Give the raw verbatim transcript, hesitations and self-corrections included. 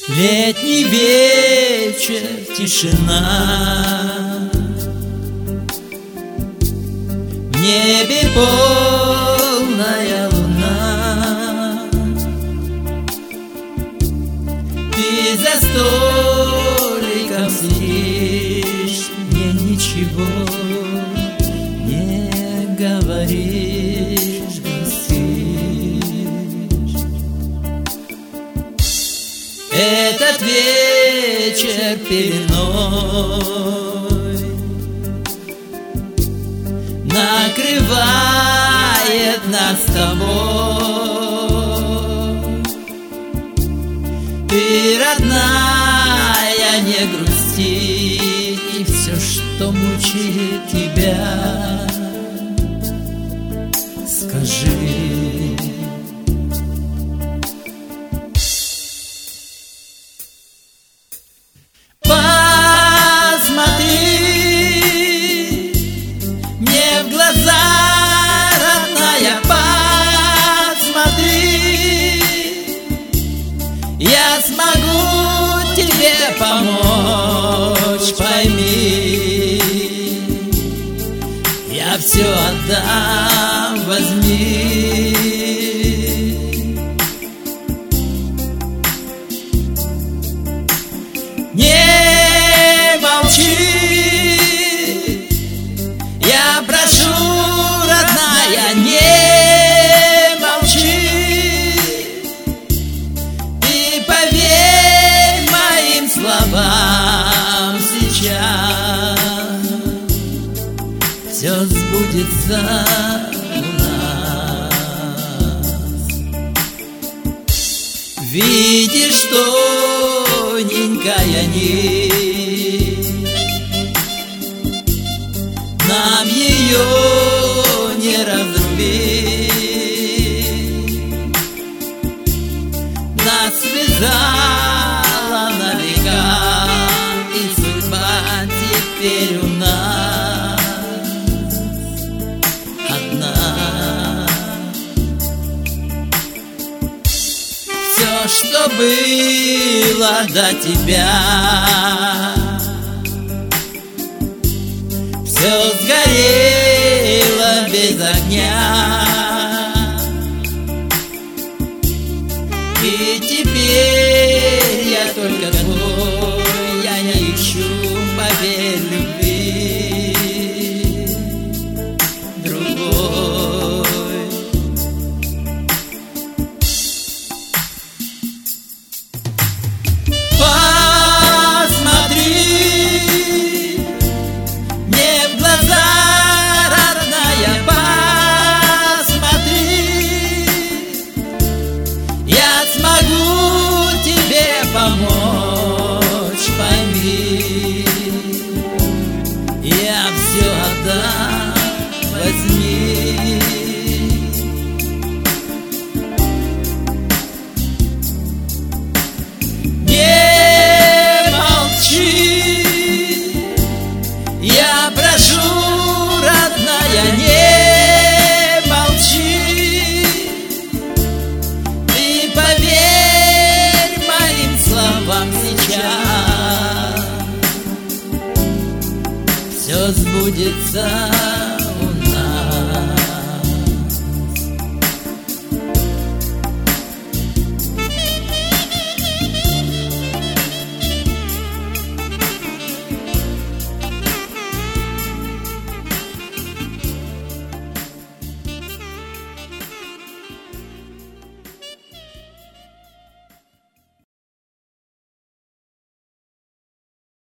Летний вечер, тишина, в небе полная луна. Ты за столиком сидишь, мне ничего не говоришь, грустишь. Этот вечер пеленой накрывает нас с тобой. Ты, родная, не грусти, и все, что мучает тебя, скажи. Я смогу тебе помочь, пойми. Я все отдам, возьми. Не молчи, я прошу, родная, не словам сейчас. Все сбудется у нас. Видишь тоненькая нить, нам ее не разрубить. Нас связала навека, и судьба теперь у нас одна. Все, что было до тебя, все сгорело без огня. И теперь я только твой, я не ищу, поверь, любви другой. Посмотри мне в глаза, родная, посмотри. Я смогу тебе помочь, пойми. Я все отдам, возьми. Не молчи, я прошу, родная, не молчи. Ты поверь моим словам сейчас. Все сбудется